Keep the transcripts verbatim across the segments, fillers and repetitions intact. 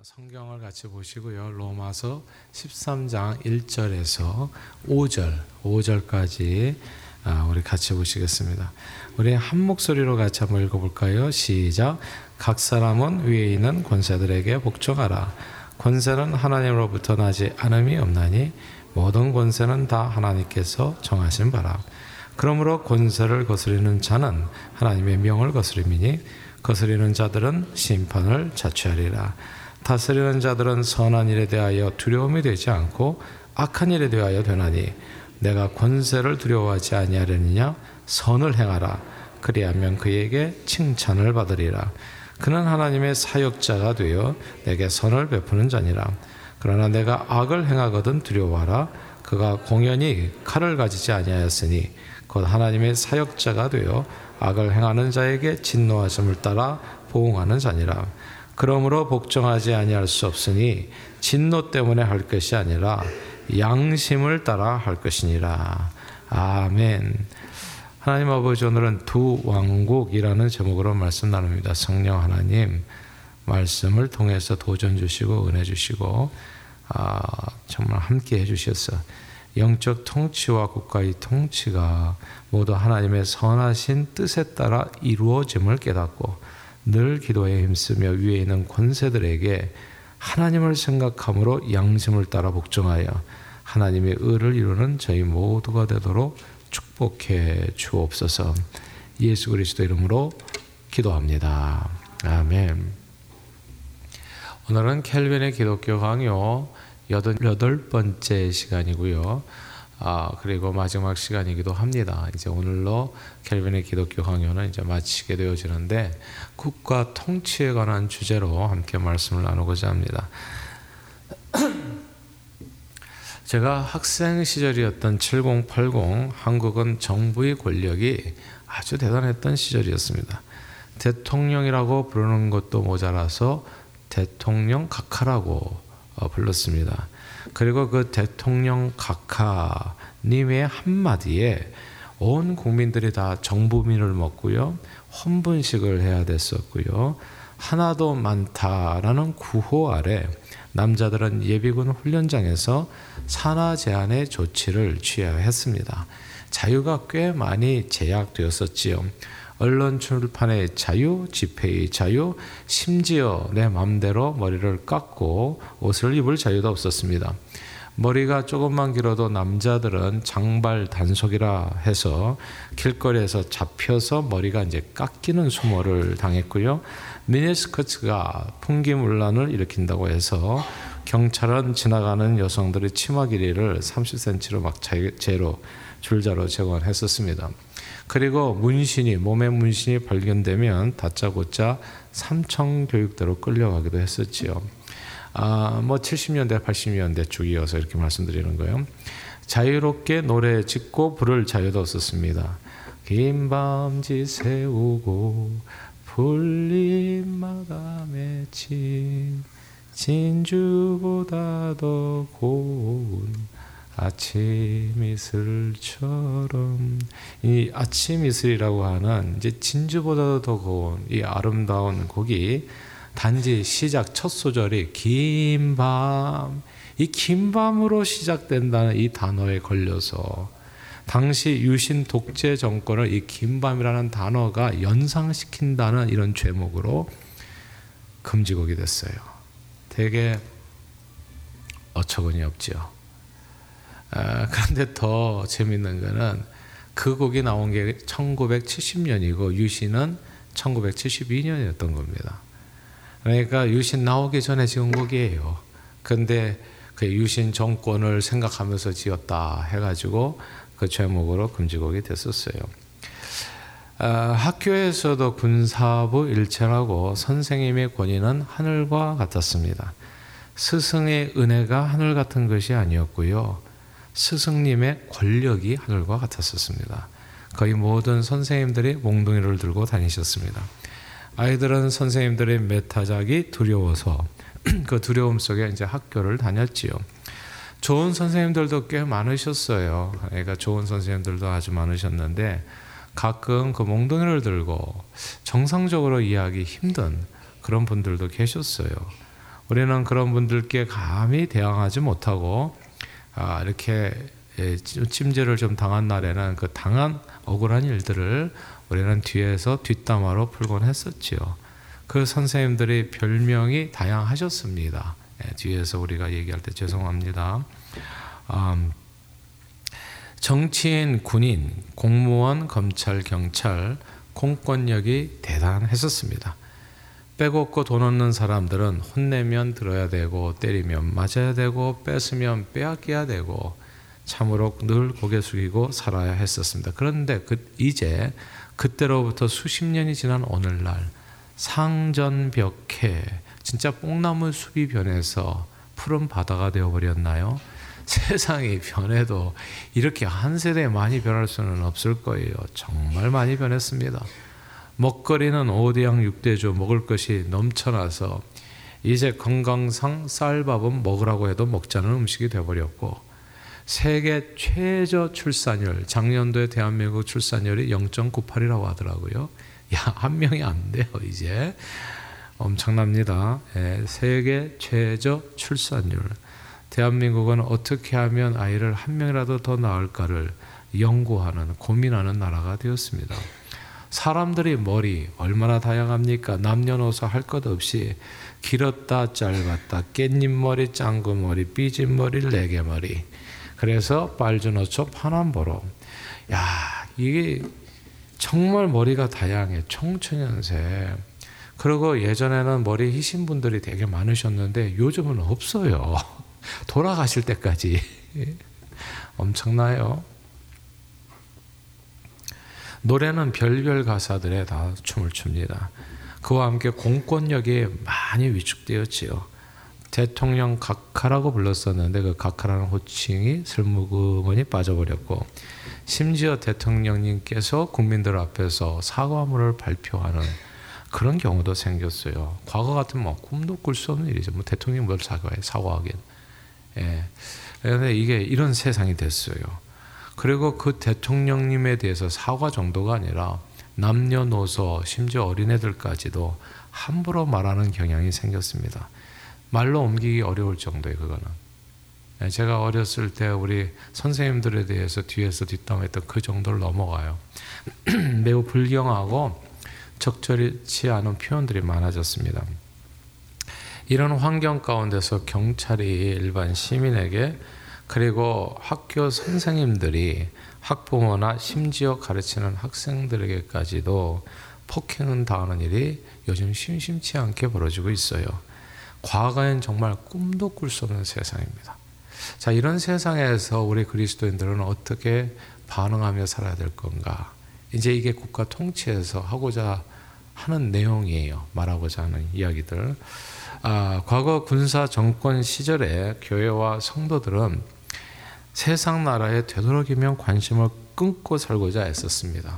성경을 같이 보시고요. 로마서 십삼 장 일 절에서 오 절, 오 절까지 우리 같이 보시겠습니다. 우리 한 목소리로 같이 한번 읽어볼까요? 시작. 각 사람은 위에 있는 권세들에게 복종하라. 권세는 하나님으로부터 나지 않음이 없나니 모든 권세는 다 하나님께서 정하신 바라. 그러므로 권세를 거스리는 자는 하나님의 명을 거스림이니 거스리는 자들은 심판을 자취하리라. 다스리는 자들은 선한 일에 대하여 두려움이 되지 않고 악한 일에 대하여 되나니 내가 권세를 두려워하지 아니하려느냐. 선을 행하라. 그리하면 그에게 칭찬을 받으리라. 그는 하나님의 사역자가 되어 내게 선을 베푸는 자니라. 그러나 내가 악을 행하거든 두려워하라. 그가 공연히 칼을 가지지 아니하였으니 곧 하나님의 사역자가 되어 악을 행하는 자에게 진노하심을 따라 보응하는 자니라. 그러므로 복종하지 아니할 수 없으니 진노 때문에 할 것이 아니라 양심을 따라 할 것이니라. 아멘. 하나님 아버지, 오늘은 두 왕국이라는 제목으로 말씀 나눕니다. 성령 하나님 말씀을 통해서 도전 주시고 은혜 주시고 아, 정말 함께 해주셔서 영적 통치와 국가의 통치가 모두 하나님의 선하신 뜻에 따라 이루어짐을 깨닫고 늘 기도에 힘쓰며 위에 있는 권세들에게 하나님을 생각함으로 양심을 따라 복종하여 하나님의 의를 이루는 저희 모두가 되도록 축복해 주옵소서. 예수 그리스도 이름으로 기도합니다. 아멘. 오늘은 켈빈의 기독교 강요 여덟 번째 시간이고요. 아, 그리고 마지막 시간이기도 합니다. 이제 오늘로 켈빈의 기독교 강요는 이제 마치게 되어지는데 국가 통치에 관한 주제로 함께 말씀을 나누고자 합니다. 제가 학생 시절이었던 칠십, 팔십, 한국은 정부의 권력이 아주 대단했던 시절이었습니다. 대통령이라고 부르는 것도 모자라서 대통령 각하라고 불렀습니다. 그리고 그 대통령 각하님의 한마디에 온 국민들이 다 정부민을 먹고요. 헌분식을 해야 됐었고요. 하나도 많다라는 구호 아래 남자들은 예비군 훈련장에서 산하 제한의 조치를 취해야 했습니다. 자유가 꽤 많이 제약되었었지요. 언론 출판의 자유, 집회의 자유, 심지어 내 맘대로 머리를 깎고 옷을 입을 자유도 없었습니다. 머리가 조금만 길어도 남자들은 장발 단속이라 해서 길거리에서 잡혀서 머리가 이제 깎이는 수모를 당했고요. 미니스커트가 풍기문란을 일으킨다고 해서 경찰은 지나가는 여성들의 치마 길이를 삼십 센티미터로 막 제로 줄자로 재건했었습니다. 그리고 문신이 몸에 문신이 발견되면 다짜고짜 삼청 교육대로 끌려가기도 했었지요. 아, 뭐 칠십 년대, 팔십 년대 주기여서 이렇게 말씀드리는 거예요. 자유롭게 노래 짓고 부를 자유도 없었습니다. 긴 밤지 세우고 풀잎마다 맺힌 진주보다 더 고운 아침 이슬처럼, 이 아침 이슬이라고 하는 이제 진주보다도 더 고운 이 아름다운 곡이 단지 시작 첫 소절이 긴 밤, 이 긴 밤으로 시작된다는 이 단어에 걸려서 당시 유신 독재 정권을 이 긴 밤이라는 단어가 연상시킨다는 이런 죄목으로 금지곡이 됐어요. 되게 어처구니 없죠. 아, 그런데 더 재밌는 거는 그 곡이 나온 게 천구백칠십 년이고 유신은 천구백칠십이 년이었던 겁니다. 그러니까 유신 나오기 전에 지은 곡이에요. 근데 그 유신 정권을 생각하면서 지었다 해가지고 그 제목으로 금지곡이 됐었어요. 아, 학교에서도 군사부 일체라고 선생님의 권위는 하늘과 같았습니다. 스승의 은혜가 하늘 같은 것이 아니었고요. 스승님의 권력이 하늘과 같았었습니다. 거의 모든 선생님들이 몽둥이를 들고 다니셨습니다. 아이들은 선생님들의 메타작이 두려워서 그 두려움 속에 이제 학교를 다녔지요. 좋은 선생님들도 꽤 많으셨어요. 그러니까 좋은 선생님들도 아주 많으셨는데 가끔 그 몽둥이를 들고 정상적으로 이해하기 힘든 그런 분들도 계셨어요. 우리는 그런 분들께 감히 대항하지 못하고 아, 이렇게 침제를 좀 당한 날에는 그 당한 억울한 일들을 우리는 뒤에서 뒷담화로 풀곤 했었지요. 그 선생님들이 별명이 다양하셨습니다. 예, 뒤에서 우리가 얘기할 때 죄송합니다. 음, 정치인, 군인, 공무원, 검찰, 경찰, 공권력이 대단했었습니다. 빼곡고 돈 없는 사람들은 혼내면 들어야 되고 때리면 맞아야 되고 뺏으면 빼앗겨야 되고 참으로 늘 고개 숙이고 살아야 했었습니다. 그런데 그 이제 그때로부터 수십 년이 지난 오늘날 상전벽해 진짜 뽕나무 숲이 변해서 푸른 바다가 되어버렸나요? 세상이 변해도 이렇게 한 세대에 많이 변할 수는 없을 거예요. 정말 많이 변했습니다. 먹거리는 오대양 육대주 먹을 것이 넘쳐나서 이제 건강상 쌀밥은 먹으라고 해도 먹자는 음식이 되어버렸고 세계 최저 출산율, 작년도에 대한민국 출산율이 영 점 구팔이라고 하더라고요. 야, 한 명이 안 돼요 이제. 엄청납니다. 예, 세계 최저 출산율. 대한민국은 어떻게 하면 아이를 한 명이라도 더 낳을까를 연구하는, 고민하는 나라가 되었습니다. 사람들이 머리 얼마나 다양합니까? 남녀노소 할 것 없이 길었다 짧았다 깻잎머리, 짱구머리, 삐진머리, 레게머리. 그래서 빨주노초, 파남보로. 야, 이게 정말 머리가 다양해. 청천연세. 그리고 예전에는 머리 희신 분들이 되게 많으셨는데 요즘은 없어요. 돌아가실 때까지. 엄청나요. 노래는 별별 가사들에 다 춤을 춥니다. 그와 함께 공권력이 많이 위축되었지요. 대통령 각하라고 불렀었는데 그 각하라는 호칭이 슬무그머니 빠져버렸고 심지어 대통령님께서 국민들 앞에서 사과문을 발표하는 그런 경우도 생겼어요. 과거 같으면 뭐 꿈도 꿀 수 없는 일이죠. 뭐 대통령이 뭘 사과해, 사과하긴. 예. 그런데 이게 이런 세상이 됐어요. 그리고 그 대통령님에 대해서 사과 정도가 아니라 남녀노소 심지어 어린애들까지도 함부로 말하는 경향이 생겼습니다. 말로 옮기기 어려울 정도예요. 그거는. 제가 어렸을 때 우리 선생님들에 대해서 뒤에서 뒷담화했던 그 정도를 넘어가요. 매우 불경하고 적절치 않은 표현들이 많아졌습니다. 이런 환경 가운데서 경찰이 일반 시민에게 그리고 학교 선생님들이 학부모나 심지어 가르치는 학생들에게까지도 폭행을 당하는 일이 요즘 심심치 않게 벌어지고 있어요. 과거엔 정말 꿈도 꿀 수 없는 세상입니다. 자, 이런 세상에서 우리 그리스도인들은 어떻게 반응하며 살아야 될 건가? 이제 이게 국가 통치에서 하고자 하는 내용이에요. 말하고자 하는 이야기들. 아, 과거 군사 정권 시절에 교회와 성도들은 세상 나라에 되도록이면 관심을 끊고 살고자 애썼습니다.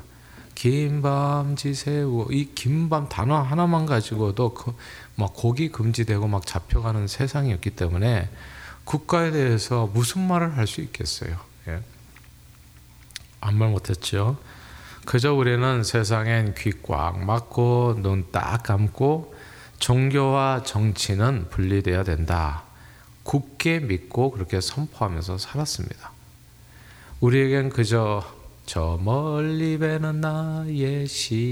긴밤 지새우, 이 긴밤 단어 하나만 가지고도 그 막 고기 금지되고 막 잡혀가는 세상이었기 때문에 국가에 대해서 무슨 말을 할 수 있겠어요? 예. 아무 말 못했죠. 그저 우리는 세상엔 귀 꽉 막고 눈 딱 감고 종교와 정치는 분리돼야 된다. 굳게 믿고 그렇게 선포하면서 살았습니다. 우리에겐 그저 저 멀리 배는 나의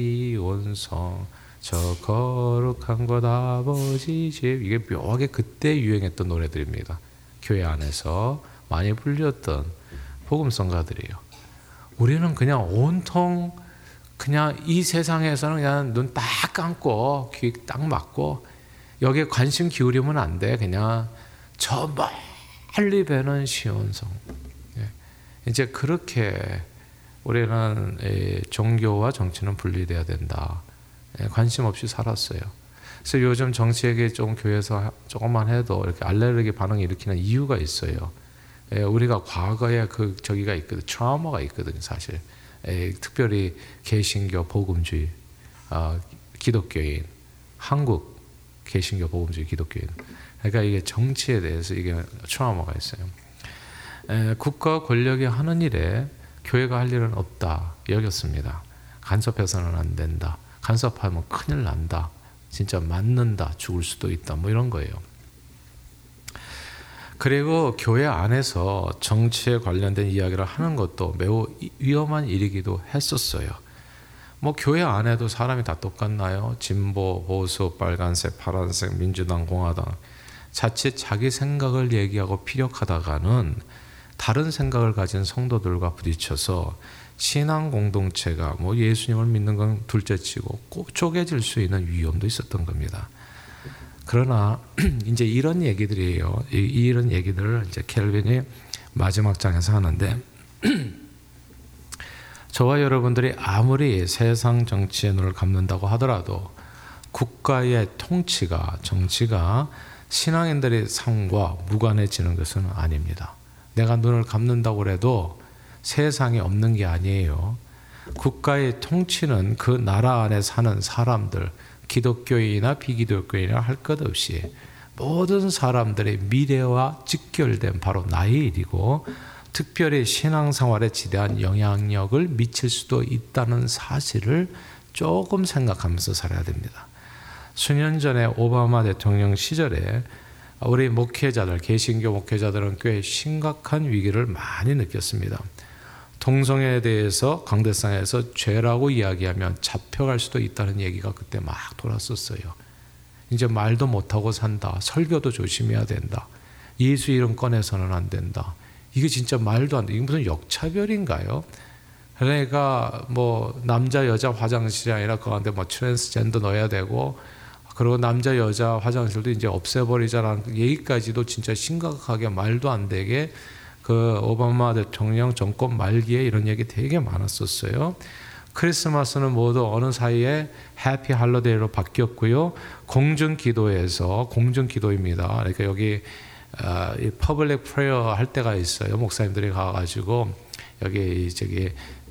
시온성 저 거룩한 곳 아버지 집, 이게 묘하게 그때 유행했던 노래들입니다. 교회 안에서 많이 불렸던 복음성가들이에요. 우리는 그냥 온통 그냥 이 세상에서는 그냥 눈 딱 감고 귀 딱 막고 여기에 관심 기울이면 안 돼. 그냥 저 멀리 배는 시온성. 이제 그렇게 우리는 종교와 정치는 분리돼야 된다. 관심 없이 살았어요. 그래서 요즘 정치에게 좀 교회에서 조금만 해도 이렇게 알레르기 반응을 일으키는 이유가 있어요. 우리가 과거에 그 저기가 있거든, 트라우마가 있거든요, 사실. 특별히 개신교 복음주의 어, 기독교인, 한국 개신교 복음주의 기독교인. 그러니까 이게 정치에 대해서 이게 트라우마가 있어요. 에, 국가 권력이 하는 일에 교회가 할 일은 없다 여겼습니다. 간섭해서는 안 된다. 간섭하면 큰일 난다. 진짜 맞는다. 죽을 수도 있다. 뭐 이런 거예요. 그리고 교회 안에서 정치에 관련된 이야기를 하는 것도 매우 위험한 일이기도 했었어요. 뭐 교회 안에도 사람이 다 똑같나요? 진보, 보수, 빨간색, 파란색, 민주당, 공화당. 자칫 자기 생각을 얘기하고 피력하다가는 다른 생각을 가진 성도들과 부딪혀서 신앙 공동체가 뭐 예수님을 믿는 건 둘째치고 꼭 쪼개질 수 있는 위험도 있었던 겁니다. 그러나 이제 이런 얘기들이에요. 이, 이런 얘기들을 이제 켈빈이 마지막 장에서 하는데 저와 여러분들이 아무리 세상 정치에 눈을 감는다고 하더라도 국가의 통치가, 정치가 신앙인들의 삶과 무관해지는 것은 아닙니다. 내가 눈을 감는다고 해도 세상에 없는 게 아니에요. 국가의 통치는 그 나라 안에 사는 사람들, 기독교인이나 비기독교인이나 할 것 없이 모든 사람들의 미래와 직결된 바로 나의 일이고 특별히 신앙생활에 지대한 영향력을 미칠 수도 있다는 사실을 조금 생각하면서 살아야 됩니다. 수년 전에 오바마 대통령 시절에 우리 목회자들, 개신교 목회자들은 꽤 심각한 위기를 많이 느꼈습니다. 동성애에 대해서 강대상에서 죄라고 이야기하면 잡혀갈 수도 있다는 얘기가 그때 막 돌았었어요. 이제 말도 못하고 산다. 설교도 조심해야 된다. 예수 이름 꺼내서는 안 된다. 이게 진짜 말도 안 돼. 이게 무슨 역차별인가요? 그러니까 뭐 남자 여자 화장실이 아니라 그 안에 뭐 트랜스젠더 넣어야 되고 그리고 남자 여자 화장실도 이제 없애버리자라는 얘기까지도 진짜 심각하게 말도 안 되게 그 오바마 대통령 정권 말기에 이런 얘기 되게 많았었어요. 크리스마스는 모두 어느 사이에 해피 할러데이로 바뀌었고요. 공중 기도에서 공중 기도입니다. 그러니까 여기 어, 이 퍼블릭 프레이어 할 때가 있어요. 목사님들이 가가지고 여기 저기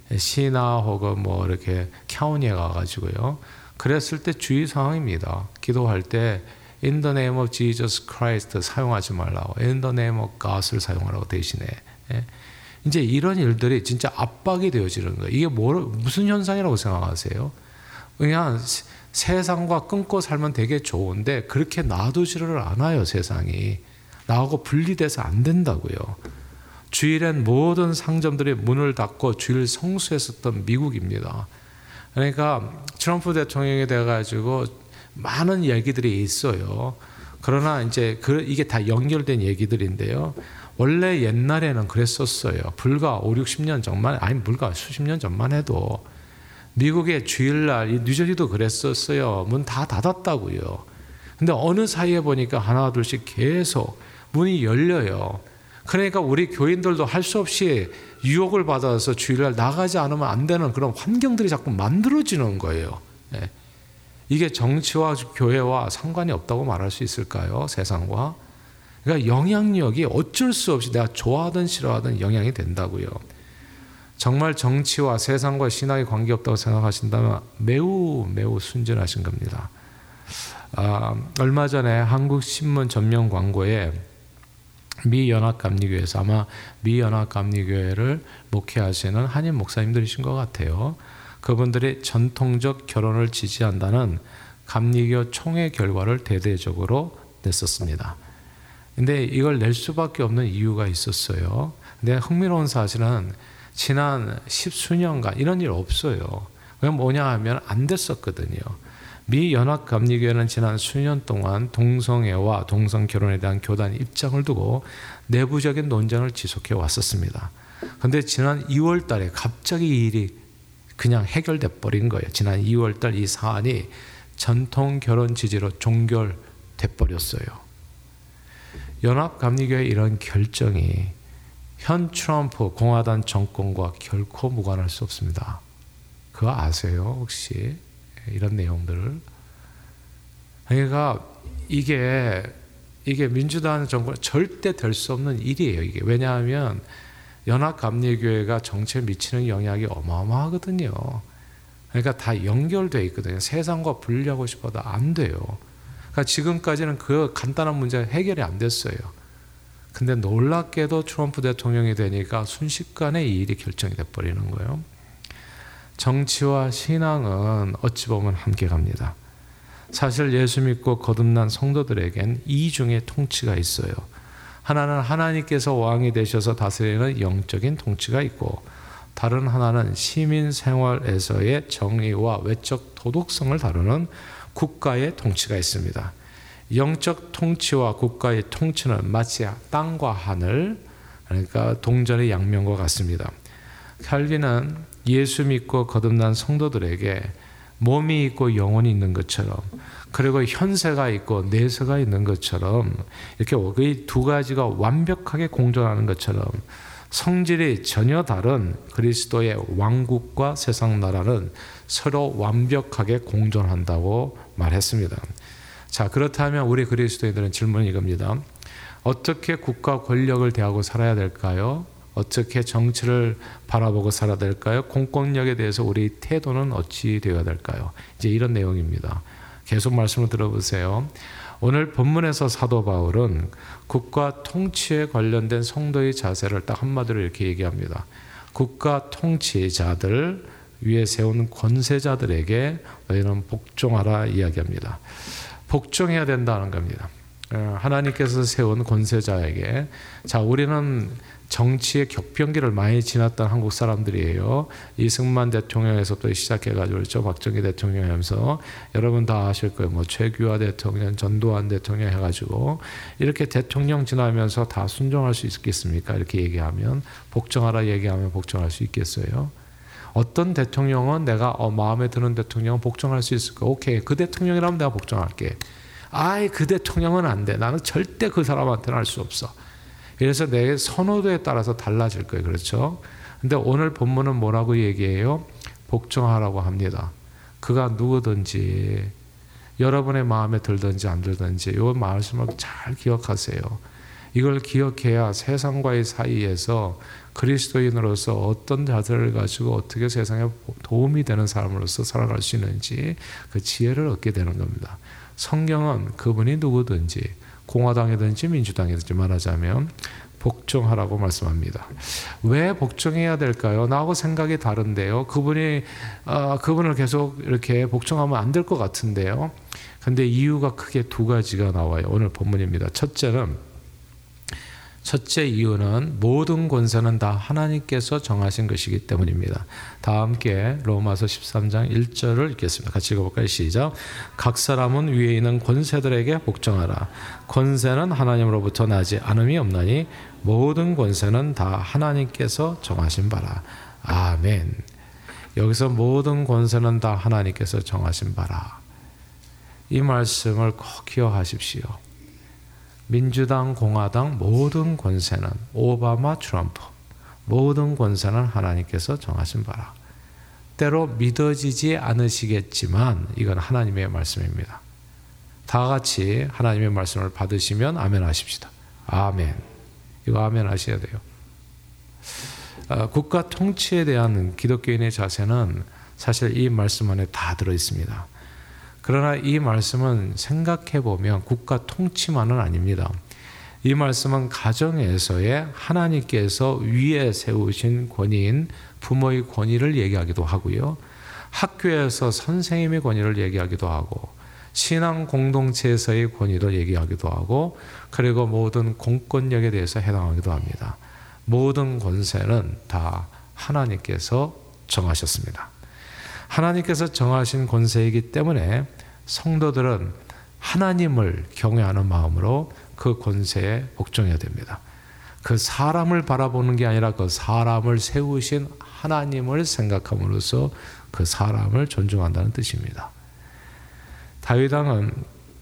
시나 혹은 뭐 이렇게 카운티에 가가지고요. 그랬을 때 주의 사항입니다. 기도할 때 In the name of Jesus Christ 사용하지 말라고 In the name of God을 사용하라고 대신에. 예. 이제 이런 일들이 진짜 압박이 되어지는 거예요. 이게 뭐, 무슨 현상이라고 생각하세요? 그냥 세상과 끊고 살면 되게 좋은데 그렇게 놔두지를 않아요. 세상이. 나하고 분리돼서 안 된다고요. 주일엔 모든 상점들이 문을 닫고 주일 성수했었던 미국입니다. 그러니까 트럼프 대통령이 돼가지고 많은 얘기들이 있어요. 그러나 이제 그 이게 다 연결된 얘기들인데요. 원래 옛날에는 그랬었어요. 불과 오륙십 년 전만, 아니 불과 수십 년 전만 해도 미국의 주일날 뉴저지도 그랬었어요. 문 다 닫았다고요. 근데 어느 사이에 보니까 하나 둘씩 계속 문이 열려요. 그러니까 우리 교인들도 할 수 없이 유혹을 받아서 주일날 나가지 않으면 안 되는 그런 환경들이 자꾸 만들어지는 거예요. 네. 이게 정치와 교회와 상관이 없다고 말할 수 있을까요? 세상과. 그러니까 영향력이 어쩔 수 없이 내가 좋아하든 싫어하든 영향이 된다고요. 정말 정치와 세상과 신앙이 관계없다고 생각하신다면 매우 매우 순진하신 겁니다. 아, 얼마 전에 한국신문 전면 광고에 미 연합감리교회에서 아마 미 연합감리교회를 목회하시는 한인 목사님들이신 것 같아요. 그분들이 전통적 결혼을 지지한다는 감리교 총회 결과를 대대적으로 냈었습니다. 근데 이걸 낼 수밖에 없는 이유가 있었어요. 근데 흥미로운 사실은 지난 십수년간 이런 일 없어요. 왜 뭐냐 하면 안 됐었거든요. 미 연합감리교회는 지난 수년 동안 동성애와 동성결혼에 대한 교단 입장을 두고 내부적인 논쟁을 지속해 왔었습니다. 그런데 지난 이월 달에 갑자기 이 일이 그냥 해결돼 버린 거예요. 지난 이월 달 이 사안이 전통 결혼 지지로 종결돼 버렸어요. 연합감리교회 이런 결정이 현 트럼프 공화당 정권과 결코 무관할 수 없습니다. 그거 아세요? 혹시 이런 내용들을? 그러니까 이게 이게 민주당 정권 절대 될 수 없는 일이에요. 이게 왜냐하면 연합감리교회가 정치에 미치는 영향이 어마어마하거든요. 그러니까 다 연결되어 있거든요. 세상과 분리하고 싶어도 안 돼요. 그러니까 지금까지는 그 간단한 문제 해결이 안 됐어요. 근데 놀랍게도 트럼프 대통령이 되니까 순식간에 이 일이 결정이 돼버리는 거예요. 정치와 신앙은 어찌 보면 함께 갑니다. 사실 예수 믿고 거듭난 성도들에겐 이중의 통치가 있어요. 하나는 하나님께서 왕이 되셔서 다스리는 영적인 통치가 있고, 다른 하나는 시민 생활에서의 정의와 외적 도덕성을 다루는 국가의 통치가 있습니다. 영적 통치와 국가의 통치는 마치 땅과 하늘, 그러니까 동전의 양면과 같습니다. 칼빈은 예수 믿고 거듭난 성도들에게 몸이 있고 영혼이 있는 것처럼, 그리고 현세가 있고 내세가 있는 것처럼, 이렇게 이 두 가지가 완벽하게 공존하는 것처럼 성질이 전혀 다른 그리스도의 왕국과 세상 나라는 서로 완벽하게 공존한다고 말했습니다. 자, 그렇다면 우리 그리스도인들은 질문이 이겁니다. 어떻게 국가 권력을 대하고 살아야 될까요? 어떻게 정치를 바라보고 살아야 될까요? 공권력에 대해서 우리 태도는 어찌 되어야 될까요? 이제 이런 내용입니다. 계속 말씀을 들어보세요. 오늘 본문에서 사도 바울은 국가 통치에 관련된 성도의 자세를 딱 한마디로 이렇게 얘기합니다. 국가 통치자들 위에 세운 권세자들에게 너희는 복종하라 이야기합니다. 복종해야 된다는 겁니다. 하나님께서 세운 권세자에게, 자, 우리는 정치의 격변기를 많이 지났던 한국 사람들이에요. 이승만 대통령에서부터 시작해가지고 그렇죠. 박정희 대통령 하면서 여러분 다 아실 거예요. 뭐 최규하 대통령, 전두환 대통령 해가지고 이렇게 대통령 지나면서 다 순종할 수 있겠습니까? 이렇게 얘기하면, 복종하라 얘기하면 복종할 수 있겠어요? 어떤 대통령은 내가 어, 마음에 드는 대통령은 복종할 수 있을까? 오케이, 그 대통령이라면 내가 복종할게. 아이, 그 대통령은 안 돼. 나는 절대 그 사람한테는 할 수 없어. 그래서 내 선호도에 따라서 달라질 거예요. 그렇죠? 근데 오늘 본문은 뭐라고 얘기해요? 복종하라고 합니다. 그가 누구든지, 여러분의 마음에 들든지 안 들든지, 이 말씀을 잘 기억하세요. 이걸 기억해야 세상과의 사이에서 그리스도인으로서 어떤 자세를 가지고 어떻게 세상에 도움이 되는 사람으로서 살아갈 수 있는지 그 지혜를 얻게 되는 겁니다. 성경은 그분이 누구든지, 공화당이든지 민주당이든지 말하자면 복종하라고 말씀합니다. 왜 복종해야 될까요? 나하고 생각이 다른데요. 그분이 어, 그분을 계속 이렇게 복종하면 안 될 것 같은데요. 근데 이유가 크게 두 가지가 나와요. 오늘 본문입니다. 첫째는 첫째 이유는 모든 권세는 다 하나님께서 정하신 것이기 때문입니다. 다 함께 로마서 십삼 장 일 절을 읽겠습니다. 같이 읽어볼까요? 시작. 각 사람은 위에 있는 권세들에게 복종하라. 권세는 하나님으로부터 나지 않음이 없나니 모든 권세는 다 하나님께서 정하신 바라. 아멘. 여기서 모든 권세는 다 하나님께서 정하신 바라. 이 말씀을 꼭 기억하십시오. 민주당, 공화당 모든 권세는, 오바마, 트럼프 모든 권세는 하나님께서 정하신 바라. 때로 믿어지지 않으시겠지만 이건 하나님의 말씀입니다. 다 같이 하나님의 말씀을 받으시면 아멘 하십시다. 아멘. 이거 아멘 하셔야 돼요. 아, 국가 통치에 대한 기독교인의 자세는 사실 이 말씀 안에 다 들어있습니다. 그러나 이 말씀은 생각해보면 국가 통치만은 아닙니다. 이 말씀은 가정에서의 하나님께서 위에 세우신 권위인 부모의 권위를 얘기하기도 하고요. 학교에서 선생님의 권위를 얘기하기도 하고, 신앙 공동체에서의 권위를 얘기하기도 하고, 그리고 모든 공권력에 대해서 해당하기도 합니다. 모든 권세는 다 하나님께서 정하셨습니다. 하나님께서 정하신 권세이기 때문에 성도들은 하나님을 경외하는 마음으로 그 권세에 복종해야 됩니다. 그 사람을 바라보는 게 아니라 그 사람을 세우신 하나님을 생각함으로써 그 사람을 존중한다는 뜻입니다. 다윗 왕은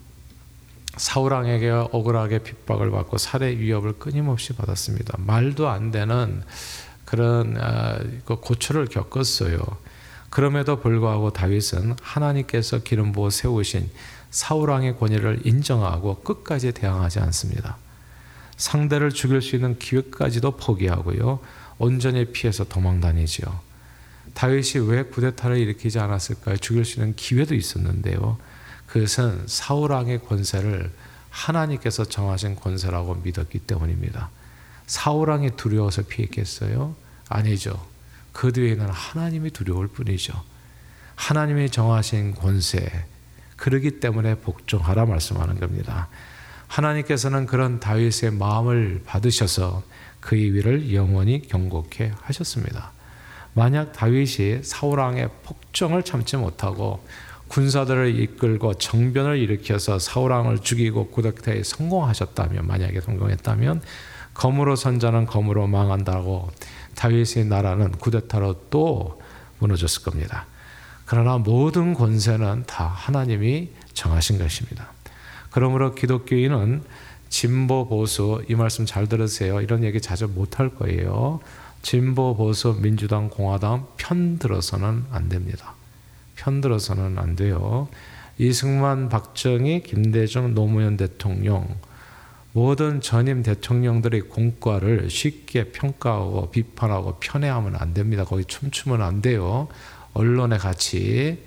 사울 왕에게 억울하게 핍박을 받고 살해 위협을 끊임없이 받았습니다. 말도 안 되는 그런 고초를 겪었어요. 그럼에도 불구하고 다윗은 하나님께서 기름 부어 세우신 사울 왕의 권위를 인정하고 끝까지 대항하지 않습니다. 상대를 죽일 수 있는 기회까지도 포기하고요. 온전히 피해서 도망다니죠. 다윗이 왜 쿠데타를 일으키지 않았을까요? 죽일 수 있는 기회도 있었는데요. 그것은 사울 왕의 권세를 하나님께서 정하신 권세라고 믿었기 때문입니다. 사울 왕이 두려워서 피했겠어요? 아니죠. 그 뒤에는 하나님이 두려울 뿐이죠. 하나님이 정하신 권세, 그러기 때문에 복종하라 말씀하는 겁니다. 하나님께서는 그런 다윗의 마음을 받으셔서 그의 위를 영원히 경고케 하셨습니다. 만약 다윗이 사울왕의 폭정을 참지 못하고 군사들을 이끌고 정변을 일으켜서 사울왕을 죽이고 쿠데타에 성공하셨다면, 만약에 성공했다면 검으로 선자는 검으로 망한다고 다윗의 나라는 쿠데타로 또 무너졌을 겁니다. 그러나 모든 권세는 다 하나님이 정하신 것입니다. 그러므로 기독교인은 진보 보수, 이 말씀 잘 들으세요. 이런 얘기 자주 못할 거예요. 진보 보수 민주당 공화당 편 들어서는 안 됩니다. 편 들어서는 안 돼요. 이승만, 박정희, 김대중, 노무현 대통령, 모든 전임 대통령들의 공과를 쉽게 평가하고 비판하고 편애하면 안 됩니다. 거기 춤추면 안 돼요. 언론의 가치.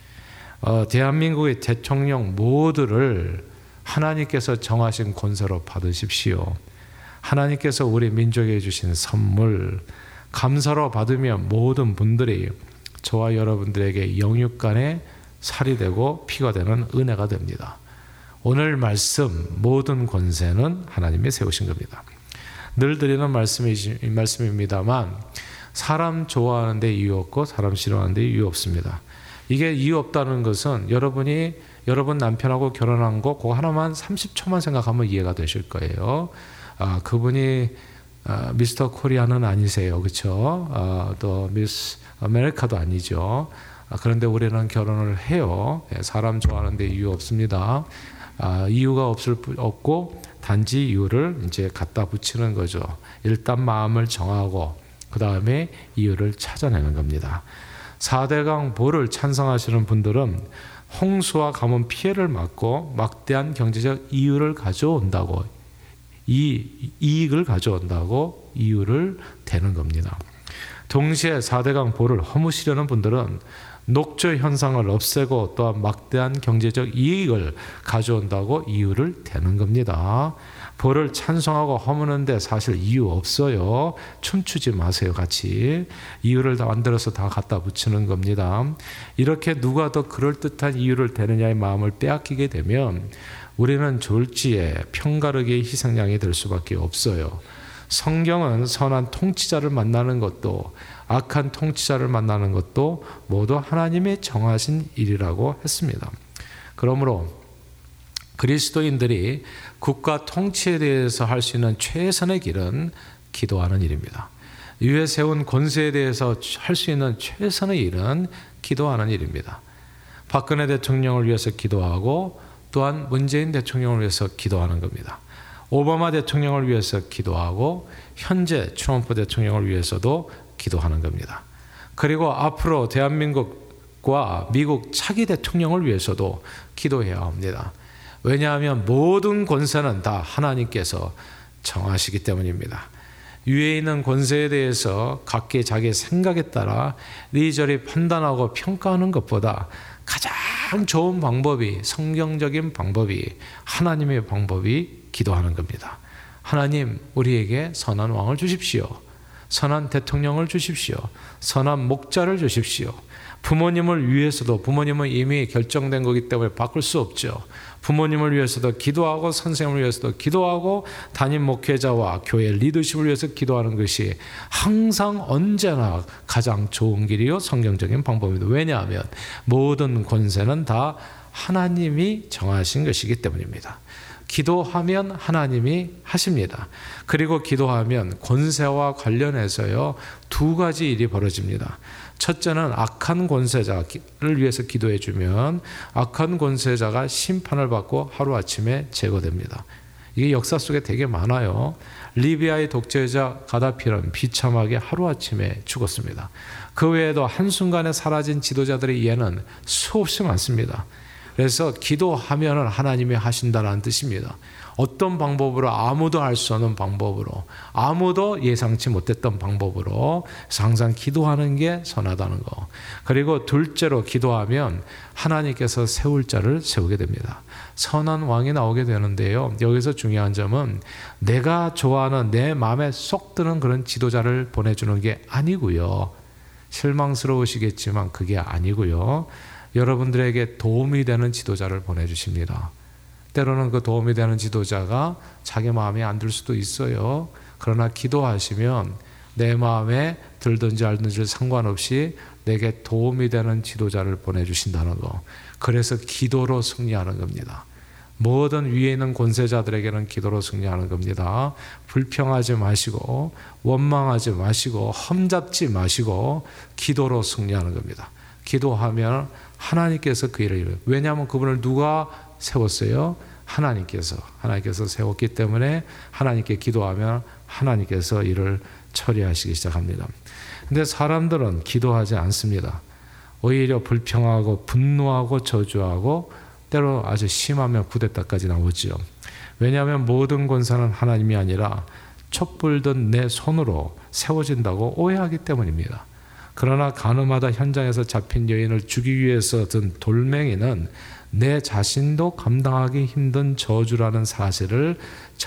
어, 대한민국의 대통령 모두를 하나님께서 정하신 권세로 받으십시오. 하나님께서 우리 민족에 주신 선물 감사로 받으면 모든 분들이 저와 여러분들에게 영육간에 살이 되고 피가 되는 은혜가 됩니다. 오늘 말씀 모든 권세는 하나님이 세우신 겁니다. 늘 드리는 말씀이, 말씀입니다만 사람 좋아하는데 이유 없고 사람 싫어하는데 이유 없습니다. 이게 이유 없다는 것은 여러분이 여러분 남편하고 결혼한 거 그거 하나만 삼십 초만 생각하면 이해가 되실 거예요. 아, 그분이 아, 미스터 코리아는 아니세요. 그렇죠? 아, 또 미스 아메리카도 아니죠. 아, 그런데 우리는 결혼을 해요. 예, 사람 좋아하는데 이유 없습니다. 아, 이유가 없을 없고 단지 이유를 이제 갖다 붙이는 거죠. 일단 마음을 정하고 그 다음에 이유를 찾아내는 겁니다. 사대강 보를 찬성하시는 분들은 홍수와 가뭄 피해를 막고 막대한 경제적 이유를 가져온다고, 이 이익을 가져온다고 이유를 대는 겁니다. 동시에 사대강 보를 허무시려는 분들은 녹조 현상을 없애고 또한 막대한 경제적 이익을 가져온다고 이유를 대는 겁니다. 보를 찬성하고 허무는데 사실 이유 없어요. 춤추지 마세요. 같이 이유를 다 만들어서 다 갖다 붙이는 겁니다. 이렇게 누가 더 그럴듯한 이유를 대느냐의 마음을 빼앗기게 되면 우리는 졸지에 편가르기의 희생양이 될 수밖에 없어요. 성경은 선한 통치자를 만나는 것도 악한 통치자를 만나는 것도 모두 하나님의 정하신 일이라고 했습니다. 그러므로 그리스도인들이 국가 통치에 대해서 할 수 있는 최선의 길은 기도하는 일입니다. 위에 세운 권세에 대해서 할 수 있는 최선의 일은 기도하는 일입니다. 박근혜 대통령을 위해서 기도하고 또한 문재인 대통령을 위해서 기도하는 겁니다. 오바마 대통령을 위해서 기도하고 현재 트럼프 대통령을 위해서도 기도하는 겁니다. 그리고 앞으로 대한민국과 미국 차기 대통령을 위해서도 기도해야 합니다. 왜냐하면 모든 권세는 다 하나님께서 정하시기 때문입니다. 위에 있는 권세에 대해서 각기 자기 생각에 따라 이리저리 판단하고 평가하는 것보다 가장 좋은 방법이, 성경적인 방법이, 하나님의 방법이 기도하는 겁니다. 하나님, 우리에게 선한 왕을 주십시오. 선한 대통령을 주십시오. 선한 목자를 주십시오. 부모님을 위해서도, 부모님은 이미 결정된 거기 때문에 바꿀 수 없죠. 부모님을 위해서도 기도하고 선생님을 위해서도 기도하고 담임 목회자와 교회 리더십을 위해서 기도하는 것이 항상 언제나 가장 좋은 길이요 성경적인 방법입니다. 왜냐하면 모든 권세는 다 하나님이 정하신 것이기 때문입니다. 기도하면 하나님이 하십니다. 그리고 기도하면 권세와 관련해서요 두 가지 일이 벌어집니다. 첫째는 악한 권세자를 위해서 기도해 주면 악한 권세자가 심판을 받고 하루아침에 제거됩니다. 이게 역사 속에 되게 많아요. 리비아의 독재자 가다피는 비참하게 하루아침에 죽었습니다. 그 외에도 한순간에 사라진 지도자들의 예는 수없이 많습니다. 그래서 기도하면 하나님이 하신다는 뜻입니다. 어떤 방법으로, 아무도 알 수 없는 방법으로, 아무도 예상치 못했던 방법으로 항상 기도하는 게 선하다는 거. 그리고 둘째로 기도하면 하나님께서 세울 자를 세우게 됩니다. 선한 왕이 나오게 되는데요. 여기서 중요한 점은 내가 좋아하는 내 마음에 쏙 드는 그런 지도자를 보내주는 게 아니고요. 실망스러우시겠지만 그게 아니고요. 여러분들에게 도움이 되는 지도자를 보내주십니다. 때로는 그 도움이 되는 지도자가 자기 마음에 안 들 수도 있어요. 그러나 기도하시면 내 마음에 들든지 알든지 상관없이 내게 도움이 되는 지도자를 보내주신다는 거. 그래서 기도로 승리하는 겁니다. 모든 위에 있는 권세자들에게는 기도로 승리하는 겁니다. 불평하지 마시고 원망하지 마시고 험잡지 마시고 기도로 승리하는 겁니다. 기도하면 하나님께서 그 일을 이루어요. 왜냐하면 그분을 누가 세웠어요? 하나님께서. 하나님께서 세웠기 때문에 하나님께 기도하면 하나님께서 일을 처리하시기 시작합니다. 근데 사람들은 기도하지 않습니다. 오히려 불평하고 분노하고 저주하고 때로 아주 심하면 쿠데타까지 나오죠. 왜냐하면 모든 권세는 하나님이 아니라 촛불 든 내 손으로 세워진다고 오해하기 때문입니다. 그러나 가늠하다 현장에서 잡힌 여인을 죽이기 위해서 든 돌멩이는 내 자신도 감당하기 힘든 저주라는 사실을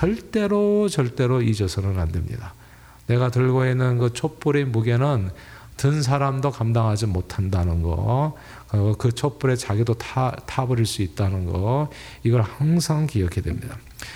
절대로 절대로 잊어서는 안 됩니다. 내가 들고 있는 그 촛불의 무게는 든 사람도 감당하지 못한다는 거, 그 촛불에 자기도 타, 타버릴 수 있다는 거, 이걸 항상 기억해야 됩니다.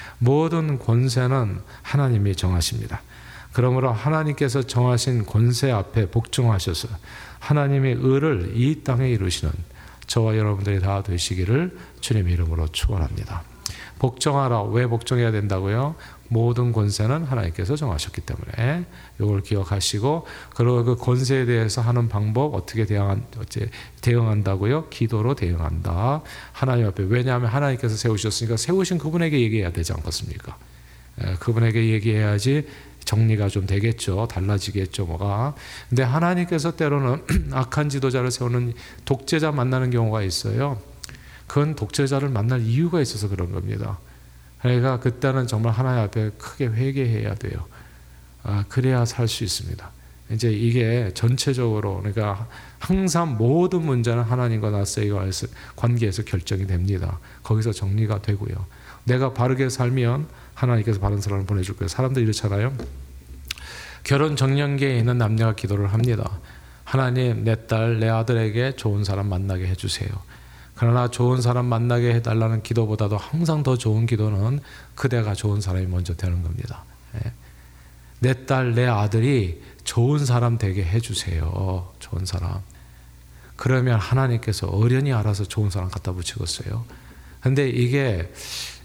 모든 권세는 하나님이 정하십니다. 그러므로 하나님께서 정하신 권세 앞에 복종하셔서 하나님의 의를 이 땅에 이루시는 저와 여러분들이 다 되시기를 주님 이름으로 축원합니다. 복종하라. 왜 복종해야 된다고요? 모든 권세는 하나님께서 정하셨기 때문에 이걸 기억하시고, 그리고 그 권세에 대해서 하는 방법 어떻게 대응한, 어째 대응한다고요? 기도로 대응한다. 하나님 앞에. 왜냐하면 하나님께서 세우셨으니까 세우신 그분에게 얘기해야 되지 않겠습니까? 에, 그분에게 얘기해야지 정리가 좀 되겠죠. 달라지겠죠, 뭐가. 근데 하나님께서 때로는 악한 지도자를 세우는 독재자 만나는 경우가 있어요. 그건 독재자를 만날 이유가 있어서 그런 겁니다. 그러니까 그때는 정말 하나님 앞에 크게 회개해야 돼요. 아, 그래야 살 수 있습니다. 이제 이게 전체적으로, 그러니까 항상 모든 문제는 하나님과 나서의 관계에서 결정이 됩니다. 거기서 정리가 되고요. 내가 바르게 살면 하나님께서 바른 사람을 보내줄 거예요. 사람들이 이렇잖아요. 결혼 정년기에 있는 남녀가 기도를 합니다. 하나님, 내 딸, 내 아들에게 좋은 사람 만나게 해주세요. 그러나 좋은 사람 만나게 해달라는 기도보다도 항상 더 좋은 기도는 그대가 좋은 사람이 먼저 되는 겁니다. 내 딸, 내 아들이 좋은 사람 되게 해주세요. 좋은 사람. 그러면 하나님께서 어련히 알아서 좋은 사람 갖다 붙이겠어요. 근데 이게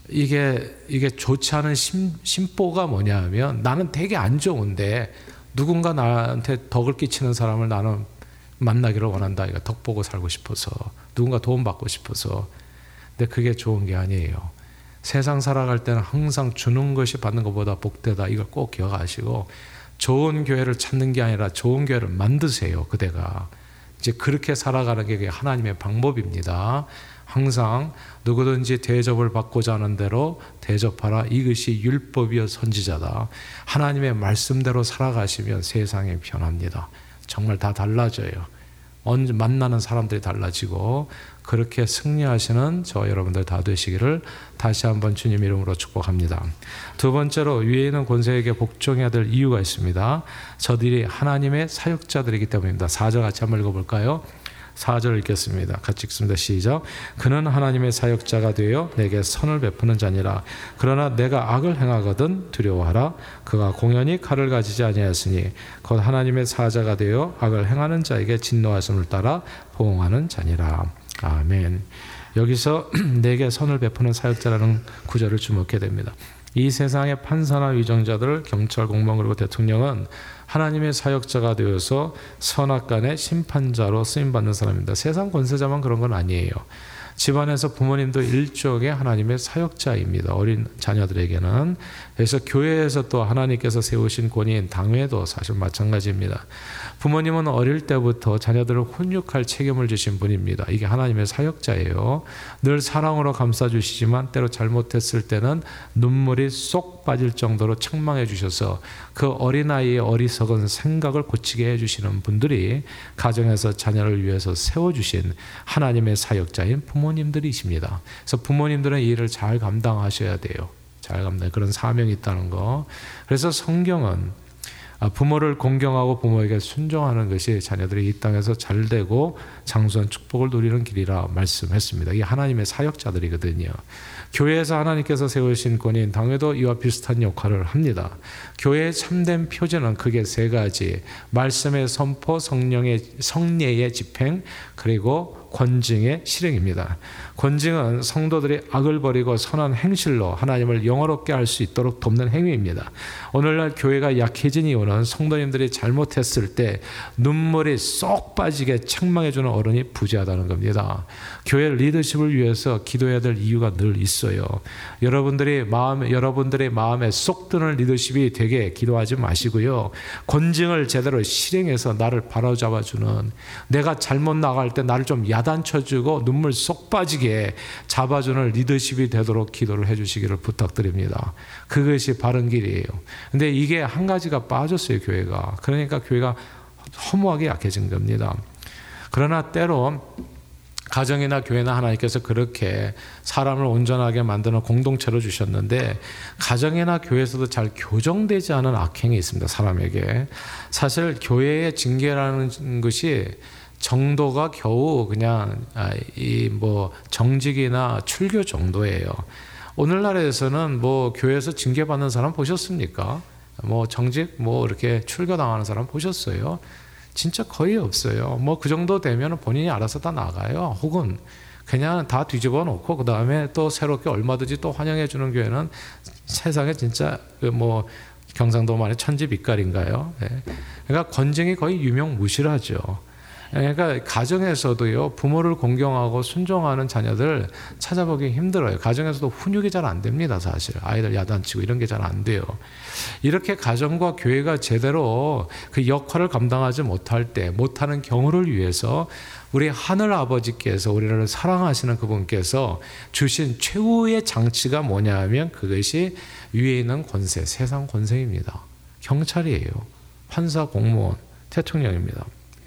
이게 이게 좋지 않은 심, 심보가 뭐냐 하면, 나는 되게 안 좋은데 누군가 나한테 덕을 끼치는 사람을 나는 만나기를 원한다. 이거 덕 보고 살고 싶어서, 누군가 도움 받고 싶어서. 근데 그게 좋은 게 아니에요. 세상 살아갈 때는 항상 주는 것이 받는 것보다 복되다. 이걸 꼭 기억하시고, 좋은 교회를 찾는 게 아니라 좋은 교회를 만드세요. 그대가 이제 그렇게 살아가는 게 하나님의 방법입니다. 항상 누구든지 대접을 받고자 하는 대로 대접하라. 이것이 율법이여 선지자다. 하나님의 말씀대로 살아가시면 세상이 변합니다. 정말 다 달라져요. 언제 만나는 사람들이 달라지고, 그렇게 승리하시는 저 여러분들 다 되시기를 다시 한번 주님 이름으로 축복합니다. 두 번째로, 위에 있는 권세에게 복종해야 될 이유가 있습니다. 저들이 하나님의 사역자들이기 때문입니다. 사 절 같이 한번 읽어볼까요? 사 절 읽겠습니다. 같이 읽습니다. 시작. 그는 하나님의 사역자가 되어 내게 선을 베푸는 자니라. 그러나 내가 악을 행하거든 두려워하라. 그가 공연히 칼을 가지지 아니하였으니 곧 하나님의 사자가 되어 악을 행하는 자에게 진노하심을 따라 보응하는 자니라. 아멘. 여기서 내게 선을 베푸는 사역자라는 구절을 주목해야 됩니다. 이 세상의 판사나 위정자들, 경찰, 공무원, 그리고 대통령은 하나님의 사역자가 되어서 선악간의 심판자로 쓰임받는 사람입니다. 세상 권세자만 그런 건 아니에요. 집안에서 부모님도 일종의 하나님의 사역자입니다. 어린 자녀들에게는. 그래서 교회에서 또 하나님께서 세우신 권위인 당회도 사실 마찬가지입니다. 부모님은 어릴 때부터 자녀들을 훈육할 책임을 주신 분입니다. 이게 하나님의 사역자예요. 늘 사랑으로 감싸주시지만 때로 잘못했을 때는 눈물이 쏙 빠질 정도로 책망해 주셔서 그 어린아이의 어리석은 생각을 고치게 해주시는 분들이 가정에서 자녀를 위해서 세워주신 하나님의 사역자인 부모님들이십니다. 그래서 부모님들은 이 일을 잘 감당하셔야 돼요. 잘 감당. 그런 사명이 있다는 거. 그래서 성경은 부모를 공경하고 부모에게 순종하는 것이 자녀들이 이 땅에서 잘되고 장수한 축복을 누리는 길이라 말씀했습니다. 이게 하나님의 사역자들이거든요. 교회에서 하나님께서 세우신 권인 당회도 이와 비슷한 역할을 합니다. 교회의 참된 표제는 크게 세 가지: 말씀의 선포, 성령의 성례의 집행, 그리고 권징의 실행입니다. 권징은 성도들이 악을 버리고 선한 행실로 하나님을 영화롭게 할 수 있도록 돕는 행위입니다. 오늘날 교회가 약해진 이유는 성도님들이 잘못했을 때 눈물이 쏙 빠지게 책망해주는 어른이 부재하다는 겁니다. 교회 리더십을 위해서 기도해야 될 이유가 늘 있어요. 여러분들이 마음, 여러분들의 마음에 쏙 드는 리더십이 되게 기도하지 마시고요. 권징을 제대로 실행해서 나를 바로잡아주는, 내가 잘못 나갈 때 나를 좀 야단쳐주고 눈물 쏙 빠지게 잡아주는 리더십이 되도록 기도를 해주시기를 부탁드립니다. 그것이 바른 길이에요. 근데 이게 한 가지가 빠졌어요, 교회가. 그러니까 교회가 허무하게 약해진 겁니다. 그러나 때로 가정이나 교회나 하나님께서 그렇게 사람을 온전하게 만드는 공동체로 주셨는데, 가정이나 교회에서도 잘 교정되지 않은 악행이 있습니다, 사람에게. 사실 교회의 징계라는 것이 정도가 겨우 그냥 이 뭐 정직이나 출교 정도예요. 오늘날에서는 뭐 교회에서 징계받는 사람 보셨습니까? 뭐 정직 뭐 이렇게 출교 당하는 사람 보셨어요? 진짜 거의 없어요. 뭐 그 정도 되면 본인이 알아서 다 나가요. 혹은 그냥 다 뒤집어 놓고 그 다음에 또 새롭게 얼마든지 또 환영해 주는 교회는 세상에 진짜 뭐 경상도만의 천지빛깔인가요? 네. 그러니까 권징이 거의 유명무실하죠. 그러니까 가정에서도요, 부모를 공경하고 순종하는 자녀들 찾아보기 힘들어요. 가정에서도 훈육이 잘 안 됩니다, 사실. 아이들 야단치고 이런 게 잘 안 돼요. 이렇게 가정과 교회가 제대로 그 역할을 감당하지 못할 때, 못하는 경우를 위해서 우리 하늘 아버지께서, 우리를 사랑하시는 그분께서 주신 최후의 장치가 뭐냐 하면 그것이 위에 있는 권세, 세상 권세입니다. 경찰이에요. 판사, 공무원, 대통령입니다.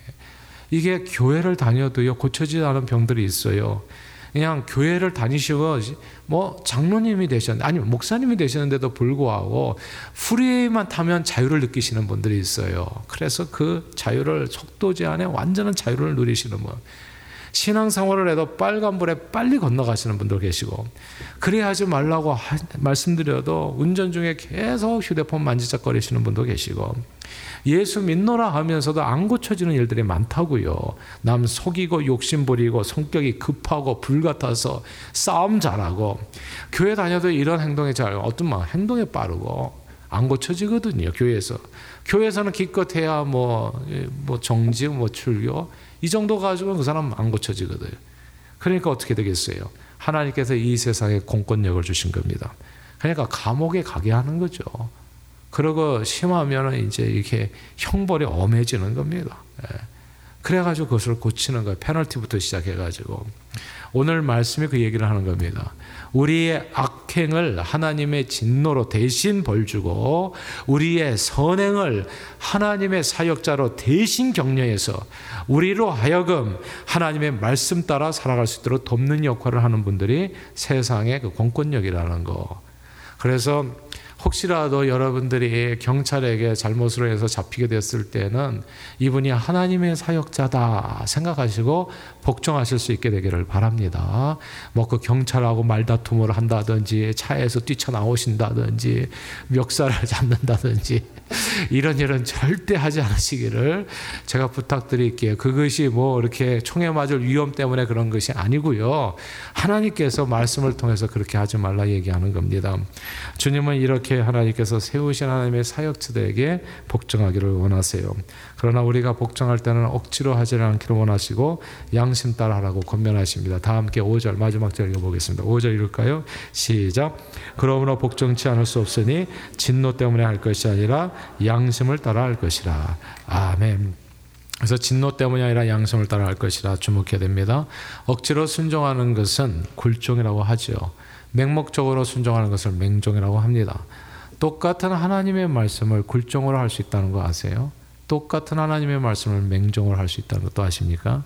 이게 교회를 다녀도요, 고쳐지지 않은 병들이 있어요. 그냥 교회를 다니시고 뭐 장로님이 되셨는데, 아니 목사님이 되셨는데도 불구하고 프리웨이만 타면 자유를 느끼시는 분들이 있어요. 그래서 그 자유를, 속도 제한에 완전한 자유를 누리시는 분, 신앙생활을 해도 빨간불에 빨리 건너가시는 분도 계시고, 그래야 하지 말라고 하, 말씀드려도 운전 중에 계속 휴대폰 만지작거리시는 분도 계시고, 예수 믿노라 하면서도 안 고쳐지는 일들이 많다고요. 남 속이고 욕심 부리고 성격이 급하고 불같아서 싸움 잘하고, 교회 다녀도 이런 행동이 잘, 어떤 막 행동이 빠르고 안 고쳐지거든요. 교회에서 교회에서는 기껏해야 뭐, 뭐 정지, 뭐 출교 이 정도 가지고는 그 사람 안 고쳐지거든요. 그러니까 어떻게 되겠어요? 하나님께서 이 세상에 공권력을 주신 겁니다. 그러니까 감옥에 가게 하는 거죠. 그러고 심하면 이제 이렇게 형벌이 엄해지는 겁니다. 그래가지고 그것을 고치는 거예요. 페널티부터 시작해가지고. 오늘 말씀이 그 얘기를 하는 겁니다. 우리의 악행을 하나님의 진노로 대신 벌주고, 우리의 선행을 하나님의 사역자로 대신 격려해서 우리로 하여금 하나님의 말씀 따라 살아갈 수 있도록 돕는 역할을 하는 분들이 세상의 그 공권력이라는 거. 그래서 혹시라도 여러분들이 경찰에게 잘못으로 해서 잡히게 됐을 때는 이분이 하나님의 사역자다 생각하시고 복종하실 수 있게 되기를 바랍니다. 뭐 그 경찰하고 말다툼을 한다든지 차에서 뛰쳐나오신다든지 멱살을 잡는다든지 이런 일은 절대 하지 않으시기를 제가 부탁드릴게요. 그것이 뭐 이렇게 총에 맞을 위험 때문에 그런 것이 아니고요. 하나님께서 말씀을 통해서 그렇게 하지 말라 얘기하는 겁니다. 주님은 이렇게 하나님께서 세우신 하나님의 사역자들에게 복종하기를 원하세요. 그러나 우리가 복종할 때는 억지로 하지 않기를 원하시고 양심 따라 하라고 권면하십니다. 다 함께 오 절 마지막 절 읽어보겠습니다. 오 절 읽을까요? 시작. 그러므로 복종치 않을 수 없으니 진노 때문에 할 것이 아니라 양심을 따라 할 것이라. 아멘. 그래서 진노 때문이 아니라 양심을 따라 할 것이라 주목해야 됩니다. 억지로 순종하는 것은 굴종이라고 하죠. 맹목적으로 순종하는 것을 맹종이라고 합니다. 똑같은 하나님의 말씀을 굴종으로 할 수 있다는 거 아세요? 똑같은 하나님의 말씀을 맹종으로 할 수 있다는 것도 아십니까?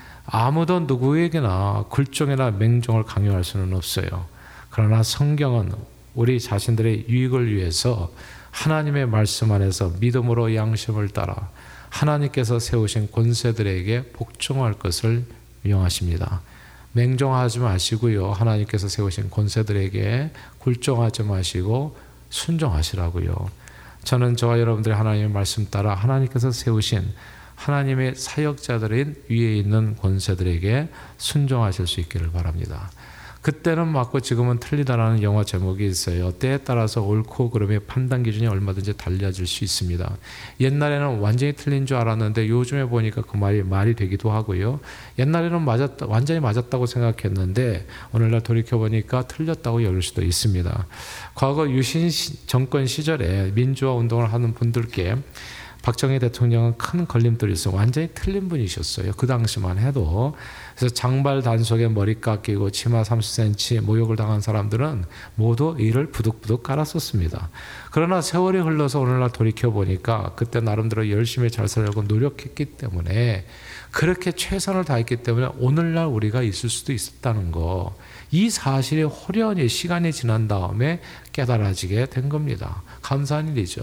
아무도 누구에게나 굴종이나 맹종을 강요할 수는 없어요. 그러나 성경은 우리 자신들의 유익을 위해서 하나님의 말씀 안에서 믿음으로 양심을 따라 하나님께서 세우신 권세들에게 복종할 것을 명하십니다. 맹종하지 마시고요. 하나님께서 세우신 권세들에게 굴종하지 마시고 순종하시라고요. 저는 저와 여러분들이 하나님의 말씀 따라 하나님께서 세우신 하나님의 사역자들인 위에 있는 권세들에게 순종하실 수 있기를 바랍니다. 그때는 맞고 지금은 틀리다라는 영화 제목이 있어요. 때에 따라서 옳고 그름의 판단 기준이 얼마든지 달라질 수 있습니다. 옛날에는 완전히 틀린 줄 알았는데 요즘에 보니까 그 말이 말이 되기도 하고요. 옛날에는 맞았다, 완전히 맞았다고 생각했는데 오늘날 돌이켜보니까 틀렸다고 여길 수도 있습니다. 과거 유신 정권 시절에 민주화 운동을 하는 분들께 박정희 대통령은 큰 걸림돌이 있어 완전히 틀린 분이셨어요. 그 당시만 해도. 그래서 장발 단속에 머리 깎이고 치마 삼십 센티미터 모욕을 당한 사람들은 모두 이를 부득부득 깔았었습니다. 그러나 세월이 흘러서 오늘날 돌이켜보니까 그때 나름대로 열심히 잘 살려고 노력했기 때문에 그렇게 최선을 다했기 때문에 오늘날 우리가 있을 수도 있었다는 거, 이 사실이 호련히 시간이 지난 다음에 깨달아지게 된 겁니다. 감사한 일이죠.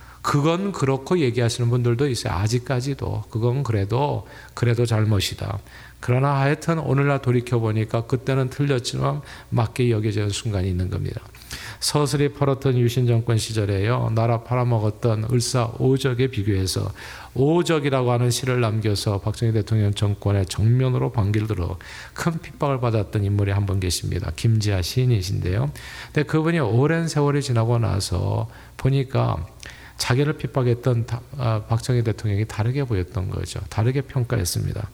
그건 그렇고 얘기하시는 분들도 있어요. 아직까지도 그건 그래도 그래도 잘못이다. 그러나 하여튼 오늘날 돌이켜보니까 그때는 틀렸지만 맞게 여겨지는 순간이 있는 겁니다. 서슬이 팔았던 유신정권 시절에요, 나라 팔아먹었던 을사오적에 비교해서 오적이라고 하는 시를 남겨서 박정희 대통령 정권의 정면으로 반기를 들어 큰 핍박을 받았던 인물이 한 분 계십니다. 김지하 시인이신데요. 근데 그분이 오랜 세월이 지나고 나서 보니까 자기를 핍박했던 박정희 대통령이 다르게 보였던 거죠. 다르게 평가했습니다.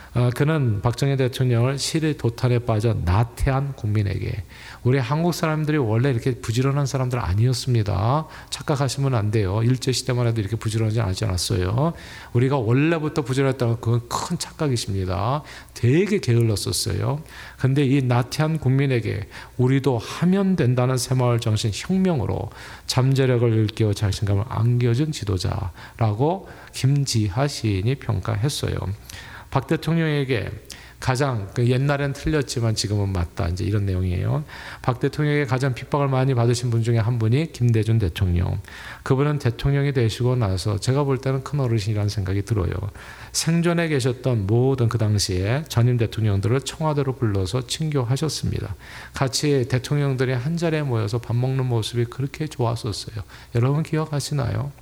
그는 박정희 대통령을 시리 도탄에 빠져 나태한 국민에게, 우리 한국 사람들이 원래 이렇게 부지런한 사람들 아니었습니다. 착각하시면 안 돼요. 일제시대만 해도 이렇게 부지런하지 않지 않았어요. 우리가 원래부터 부지런했다는 그건 큰 착각이십니다. 되게 게을렀었어요. 근데 이 나태한 국민에게 우리도 하면 된다는 새마을 정신 혁명으로 잠재력을 일깨워 자신감을 안겨준 지도자라고 김지하 시인이 평가했어요. 박 대통령에게 가장, 그 옛날엔 틀렸지만 지금은 맞다, 이제 이런 내용이에요. 박 대통령에게 가장 핍박을 많이 받으신 분 중에 한 분이 김대중 대통령. 그분은 대통령이 되시고 나서 제가 볼 때는 큰 어르신이라는 생각이 들어요. 생전에 계셨던 모든 그 당시에 전임 대통령들을 청와대로 불러서 친교하셨습니다. 같이 대통령들이 한 자리에 모여서 밥 먹는 모습이 그렇게 좋았었어요. 여러분 기억하시나요?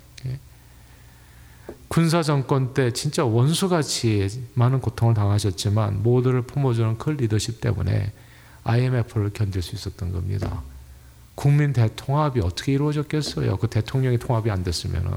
군사정권 때 진짜 원수같이 많은 고통을 당하셨지만 모두를 품어주는 그 리더십 때문에 아이엠에프를 견딜 수 있었던 겁니다. 국민 대통합이 어떻게 이루어졌겠어요? 그 대통령이 통합이 안 됐으면은.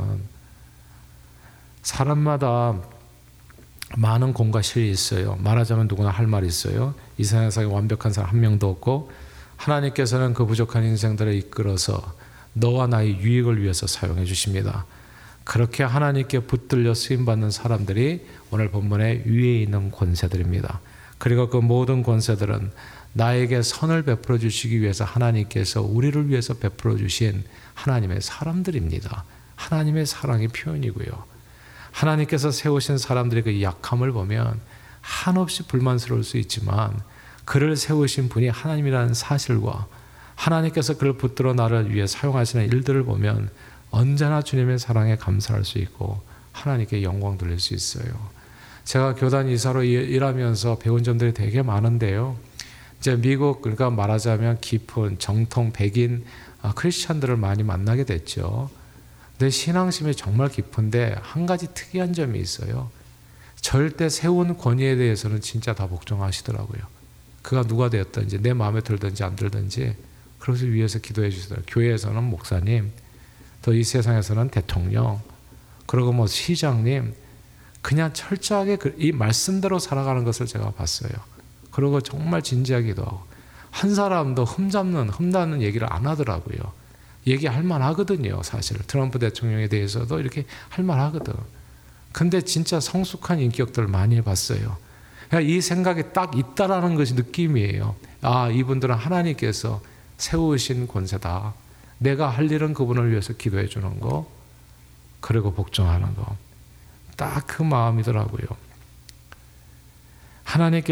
사람마다 많은 공과 실이 있어요. 말하자면 누구나 할 말이 있어요. 이 세상에 완벽한 사람 한 명도 없고 하나님께서는 그 부족한 인생들을 이끌어서 너와 나의 유익을 위해서 사용해 주십니다. 그렇게 하나님께 붙들려 쓰임받는 사람들이 오늘 본문에 위에 있는 권세들입니다. 그리고 그 모든 권세들은 나에게 선을 베풀어 주시기 위해서 하나님께서 우리를 위해서 베풀어 주신 하나님의 사람들입니다. 하나님의 사랑의 표현이고요. 하나님께서 세우신 사람들의 그 약함을 보면 한없이 불만스러울 수 있지만 그를 세우신 분이 하나님이라는 사실과 하나님께서 그를 붙들어 나를 위해 사용하시는 일들을 보면 언제나 주님의 사랑에 감사할 수 있고 하나님께 영광 돌릴 수 있어요. 제가 교단 이사로 일하면서 배운 점들이 되게 많은데요. 이제 미국, 그러니까 말하자면 깊은 정통 백인 크리스찬들을 많이 만나게 됐죠. 근데 신앙심이 정말 깊은데 한 가지 특이한 점이 있어요. 절대 세운 권위에 대해서는 진짜 다 복종하시더라고요. 그가 누가 되었든지 내 마음에 들든지 안 들든지 그것을 위해서 기도해 주시더라고요. 교회에서는 목사님, 또 이 세상에서는 대통령, 그리고 뭐 시장님, 그냥 철저하게 이 말씀대로 살아가는 것을 제가 봤어요. 그리고 정말 진지하기도 하고 한 사람도 흠잡는 흠닫는 얘기를 안 하더라고요. 얘기할 만하거든요. 사실 트럼프 대통령에 대해서도 이렇게 할 만하거든. 근데 진짜 성숙한 인격들을 많이 봤어요. 이 생각이 딱 있다라는 것이 느낌이에요. 아, 이분들은 하나님께서 세우신 권세다. 내가 할 일은 그분을 위해서 기도해 주는 거, 그리고 복종하는 거. 딱 그 마음이더라고요.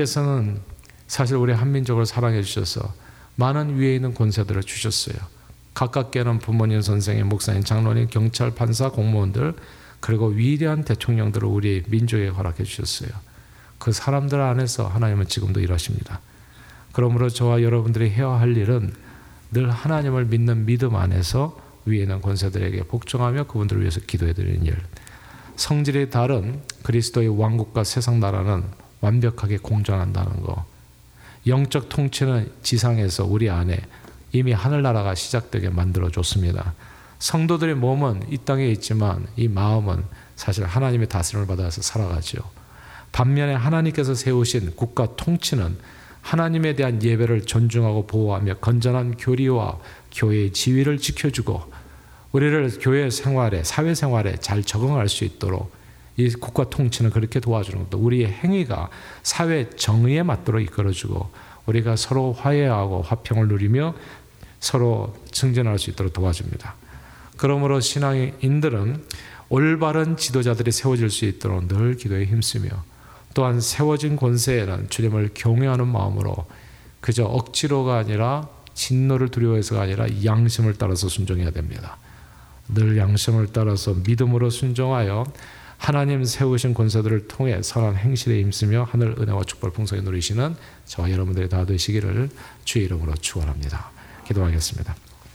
하나님께서는 사실 우리 한민족을 사랑해 주셔서 많은 위에 있는 권세들을 주셨어요. 가깝게는 부모님, 선생님, 목사님, 장로님, 경찰, 판사, 공무원들, 그리고 위대한 대통령들을 우리 민족에 허락해 주셨어요. 그 사람들 안에서 하나님은 지금도 일하십니다. 그러므로 저와 여러분들이 해야 할 일은 늘 하나님을 믿는 믿음 안에서 위에 있는 권세들에게 복종하며 그분들을 위해서 기도해 드리는 일. 성질이 다른 그리스도의 왕국과 세상 나라는 완벽하게 공존한다는 거. 영적 통치는 지상에서 우리 안에 이미 하늘나라가 시작되게 만들어줬습니다. 성도들의 몸은 이 땅에 있지만 이 마음은 사실 하나님의 다스림을 받아서 살아가죠. 반면에 하나님께서 세우신 국가 통치는 하나님에 대한 예배를 존중하고 보호하며 건전한 교리와 교회의 지위를 지켜주고 우리를 교회 생활에, 사회 생활에 잘 적응할 수 있도록 이 국가 통치는 그렇게 도와주는 것도 우리의 행위가 사회 정의에 맞도록 이끌어주고 우리가 서로 화해하고 화평을 누리며 서로 증진할 수 있도록 도와줍니다. 그러므로 신앙인들은 올바른 지도자들이 세워질 수 있도록 늘 기도에 힘쓰며 또한 세워진 권세에는 주님을 경외하는 마음으로 그저 억지로가 아니라 진노를 두려워해서가 아니라 양심을 따라서 순종해야 됩니다. 늘 양심을 따라서 믿음으로 순종하여 하나님 세우신 권세들을 통해 선한 행실에 힘쓰며 하늘 은혜와 축복을 풍성히 누리시는 저와 여러분들이 다 되시기를 주의 이름으로 축원합니다. 기도하겠습니다.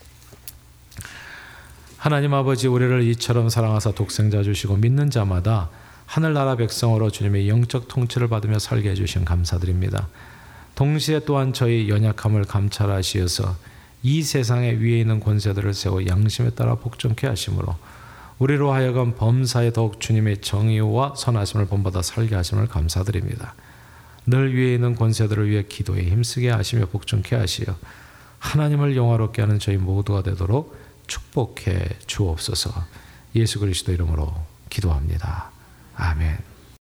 하나님 아버지, 우리를 이처럼 사랑하사 독생자 주시고 믿는 자마다 하늘나라 백성으로 주님의 영적 통치를 받으며 살게 해주신 감사드립니다. 동시에 또한 저희 연약함을 감찰하시어서 이 세상에 위에 있는 권세들을 세워 양심에 따라 복종케 하심으로 우리로 하여금 범사에 더욱 주님의 정의와 선하심을 본받아 살게 하심을 감사드립니다. 늘 위에 있는 권세들을 위해 기도에 힘쓰게 하시며 복종케 하시어 하나님을 영화롭게 하는 저희 모두가 되도록 축복해 주옵소서. 예수 그리스도 이름으로 기도합니다. 아멘.